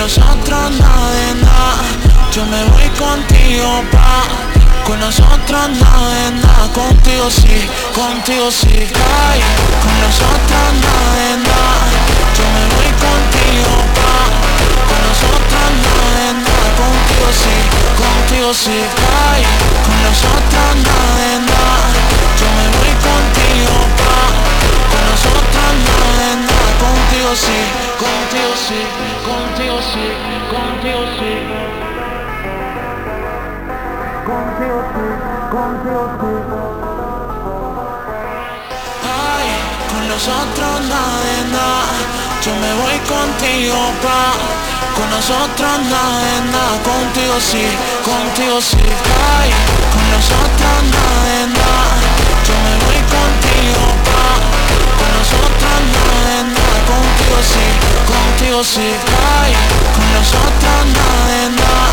nosotros nada de nada. Yo me voy contigo, pa. Con nosotros nada de nada. Contigo sí, contigo sí. Ay, con nosotros nada de nada. Yo me voy contigo, pa. Con nosotros nada de nada. Contigo sí, contigo sí. Ay, con nosotros nada de nada. Yo me voy contigo, pa. Con nosotros nada de nada. Contigo sí, contigo sí, contigo sí, contigo sí. Contigo sí, contigo sí. Ay, con nosotros nada de nada. Yo me voy contigo, pa. Con nosotros nada de nada. Contigo sí, contigo sí. Ay, con nosotros nada de nada. Yo me voy contigo, pa. Con nosotros nada de nada. Contigo sí, contigo sí. Ay, con nosotros nada de nada.